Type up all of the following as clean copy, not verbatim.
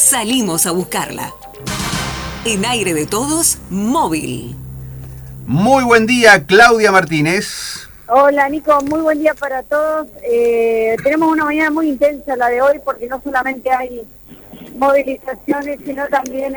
salimos a buscarla. En Aire de Todos, móvil. Muy buen día, Claudia Martínez. Hola Nico, muy buen día para todos. Tenemos una mañana muy intensa la de hoy porque no solamente hay movilizaciones, sino también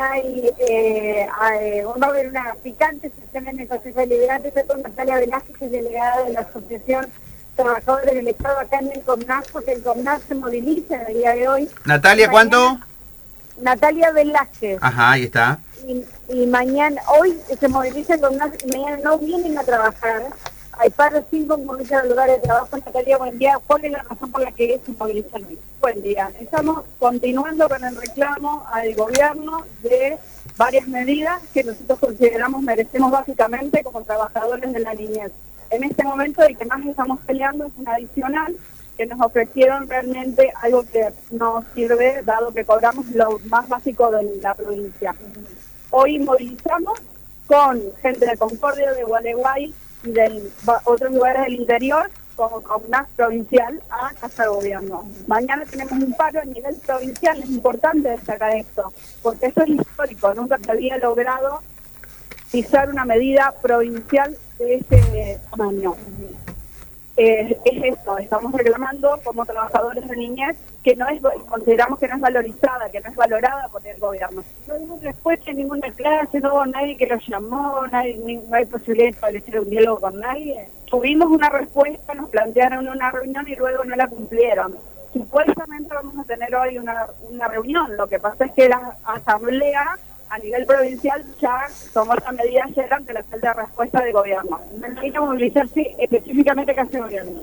va a haber una picante sesión en el Consejo Deliberante. Estoy con Natalia Velázquez, que es delegada de la Asociación Trabajadores del Estado acá en el COMNAS, porque el COMNAS se moviliza el día de hoy. Natalia, ¿cuánto? Natalia Velázquez. Ajá, ahí está. Y mañana, hoy se moviliza el COMNAS y mañana no vienen a trabajar. Hay paro sin concurrencia del lugar de trabajo. Natalia, buen día. ¿Cuál es la razón por la que se movilizan hoy? Buen día. Estamos continuando con el reclamo al gobierno de varias medidas que nosotros consideramos merecemos básicamente como trabajadores de la niñez. En este momento el que más estamos peleando es un adicional que nos ofrecieron realmente algo que no sirve, dado que cobramos lo más básico de la provincia. Hoy movilizamos con gente de Concordia, de Gualeguay y de otros lugares del interior, como COMNAS provincial, a Casa de Gobierno. Mañana tenemos un paro a nivel provincial. Es importante destacar esto, porque eso es histórico. Nunca se había logrado pisar una medida provincial de ese tamaño. Es esto, estamos reclamando como trabajadores de niñez que consideramos que no es valorizada, que no es valorada por el gobierno. No hay ninguna respuesta en ninguna clase, no hubo nadie que los llamó, no hay posibilidad de establecer un diálogo con nadie. Tuvimos una respuesta, nos plantearon una reunión y luego no la cumplieron. Supuestamente vamos a tener hoy una reunión, lo que pasa es que la asamblea a nivel provincial ya tomó esa medida ayer ante la falta de respuesta del gobierno. Necesitamos movilizarse específicamente a Casa de Gobierno.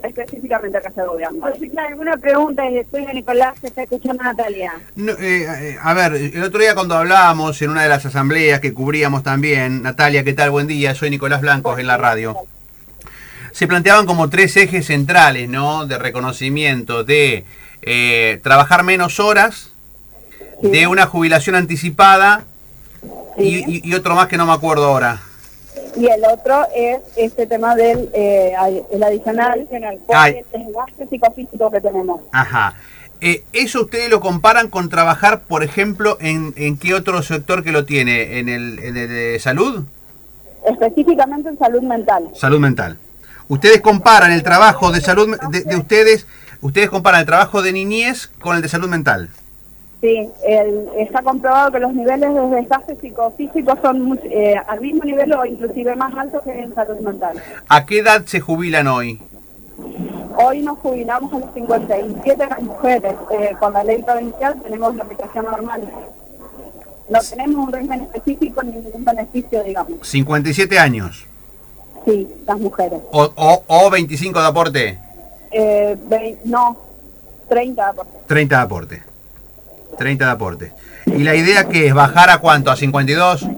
Si hay alguna pregunta, soy de Nicolás, se está escuchando Natalia. No, a ver, el otro día cuando hablábamos en una de las asambleas que cubríamos también, Natalia, ¿qué tal? Buen día, soy Nicolás Blancos en la radio. Se planteaban como 3 ejes centrales, ¿no? De reconocimiento, de trabajar menos horas, sí, de una jubilación anticipada, sí, y otro más que no me acuerdo ahora. Y el otro es este tema del el adicional, por el desgaste psicofísico que tenemos. Ajá. ¿Eso ustedes lo comparan con trabajar, por ejemplo, en qué otro sector que lo tiene? ¿En el de salud? Específicamente en salud mental. Salud mental. Ustedes comparan el trabajo de salud de ustedes comparan el trabajo de niñez con el de salud mental. Sí, está comprobado que los niveles de desgaste psicofísico son al mismo nivel o inclusive más altos que en salud mental. ¿A qué edad se jubilan hoy? Hoy nos jubilamos a los 57 las mujeres. Con la ley provincial tenemos la aplicación normal. No tenemos un régimen específico ni ningún beneficio, digamos. 57 años. Sí, las mujeres. ¿O 25 de aporte? No, 30 de aporte. 30 de aporte. 30 de aporte. ¿Y la idea qué es? ¿Bajar a cuánto? ¿A 52?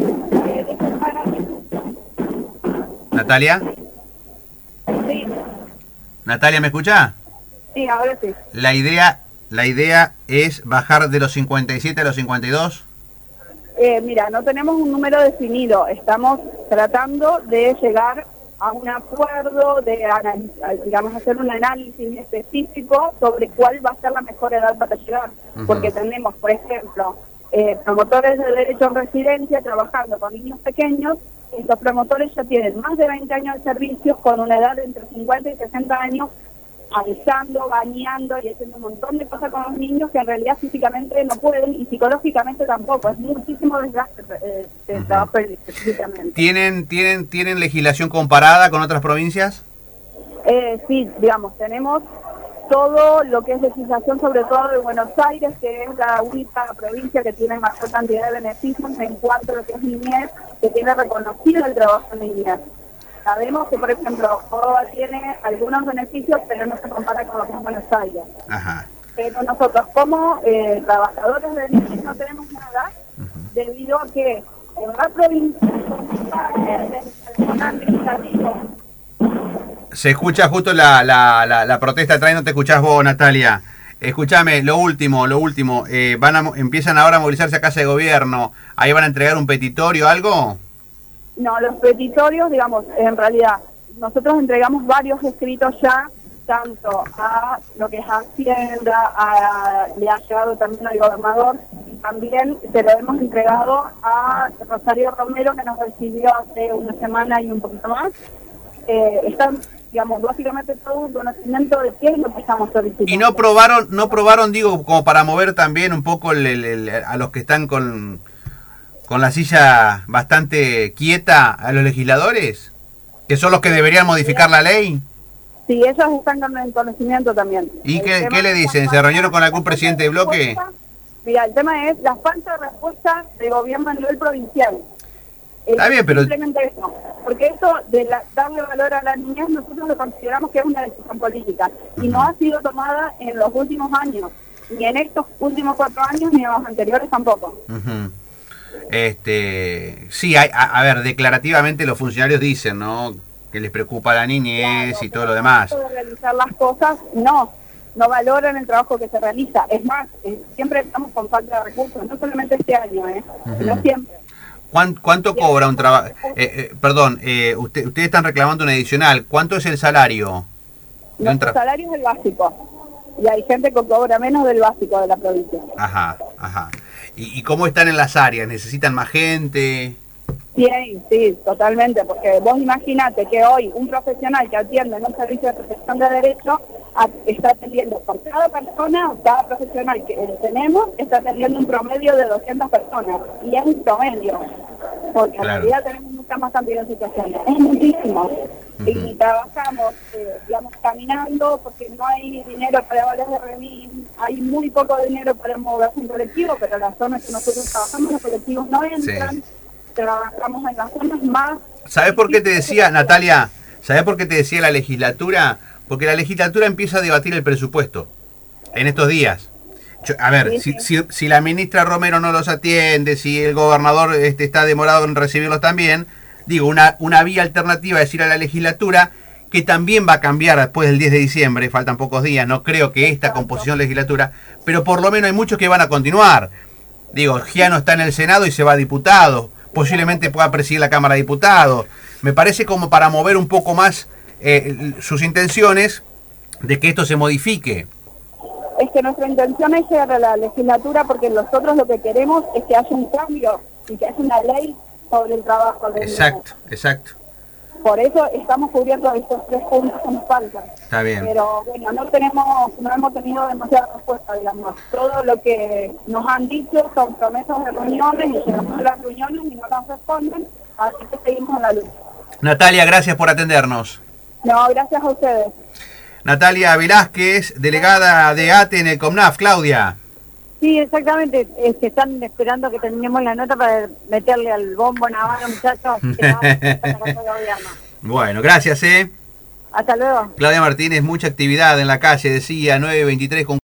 ¿Natalia? Sí. ¿Natalia, me escucha? Sí, ahora sí. La idea es bajar de los 57 a los 52. Mira, no tenemos un número definido. Estamos tratando de llegar a un acuerdo, digamos, hacer un análisis específico sobre cuál va a ser la mejor edad para llegar. Porque tenemos, por ejemplo, promotores de derecho en residencia trabajando con niños pequeños. Estos promotores ya tienen más de 20 años de servicios con una edad de entre 50 y 60 años, alzando, bañando y haciendo un montón de cosas con los niños que en realidad físicamente no pueden y psicológicamente tampoco. Es muchísimo desgaste de trabajo específicamente. ¿Tienen legislación comparada con otras provincias? Sí, digamos, tenemos todo lo que es legislación, sobre todo de Buenos Aires, que es la única provincia que tiene mayor cantidad de beneficios en cuanto a lo que es niñez, que tiene reconocido el trabajo en niñez. Sabemos que, por ejemplo, Córdoba tiene algunos beneficios, pero no se compara con lo que es Buenos Aires. Ajá. Pero nosotros, como trabajadores de niñez, no tenemos nada, debido a que en la provincia se escucha justo la protesta atrás, no te escuchás vos, Natalia. Escúchame, lo último, empiezan ahora a movilizarse a Casa de Gobierno. ¿Ahí van a entregar un petitorio, algo? No, los petitorios, digamos, en realidad, nosotros entregamos varios escritos ya, tanto a lo que es Hacienda, le ha llegado también al gobernador, también se lo hemos entregado a Rosario Romero, que nos recibió hace una semana y un poquito más. Están, digamos, básicamente todo un conocimiento de qué es lo que estamos solicitando. ¿Y no probaron, digo, como para mover también un poco a los que están con la silla bastante quieta, a los legisladores? ¿Que son los que deberían modificar la ley? Sí, ellos están con el conocimiento también. ¿Y qué le dicen? ¿Se reunieron con algún presidente de bloque? Mira, el tema es la falta de respuesta del gobierno a nivel provincial. Está bien, pero... Simplemente eso. Porque eso de darle valor a la niñez, nosotros lo consideramos que es una decisión política. Y no ha sido tomada en los últimos años. Ni en estos últimos 4 años, ni en los anteriores tampoco. Sí, a ver, declarativamente los funcionarios dicen, ¿no?, que les preocupa la niñez, claro, y todo lo demás. De realizar las cosas, no valoran el trabajo que se realiza. Es más, siempre estamos con falta de recursos, no solamente este año, sino siempre. ¿Cuánto cobra un trabajo? Ustedes están reclamando un adicional. ¿Cuánto es el salario? Nuestro salario es el básico. Y hay gente que cobra menos del básico de la provincia. Ajá. ¿Y cómo están en las áreas? ¿Necesitan más gente? Sí, totalmente, porque vos imaginate que hoy un profesional que atiende en un servicio de protección de derechos está atendiendo por cada persona, cada profesional que tenemos, está atendiendo un promedio de 200 personas, y es un promedio, porque claro, en realidad tenemos mucha más cantidad de situaciones, es muchísimo, y trabajamos, digamos, caminando, porque no hay dinero para vales de remis, hay muy poco dinero para moverse en colectivo, pero las zonas que nosotros trabajamos, los colectivos no entran. Sí. Trabajamos en las zonas más... ¿Sabés por qué te decía, Natalia? ¿Sabés por qué te decía la legislatura? Porque la legislatura empieza a debatir el presupuesto en estos días. Si la ministra Romero no los atiende, si el gobernador está demorado en recibirlos también, digo, una vía alternativa es ir a la legislatura, que también va a cambiar después del 10 de diciembre, faltan pocos días, no creo que esta composición legislatura, pero por lo menos hay muchos que van a continuar. Digo, Giano está en el Senado y se va a diputado, posiblemente pueda presidir la Cámara de Diputados. Me parece como para mover un poco más sus intenciones de que esto se modifique. Es que nuestra intención es llegar a la legislatura porque nosotros lo que queremos es que haya un cambio y que haya una ley sobre el trabajo. Exacto. Por eso estamos cubriendo estos 3 puntos que nos faltan. Está bien. Pero bueno, no hemos tenido demasiada respuesta, digamos. Todo lo que nos han dicho son promesas de reuniones y llegamos a las reuniones y no nos responden, así que seguimos en la lucha. Natalia, gracias por atendernos. No, gracias a ustedes. Natalia Velázquez, delegada de ATE en el COMNAF. Claudia. Sí, exactamente. Están esperando que terminemos la nota para meterle al bombo navarro, muchachos. Bueno, gracias, Hasta luego. Claudia Martínez, mucha actividad en la calle, decía, 9:23 con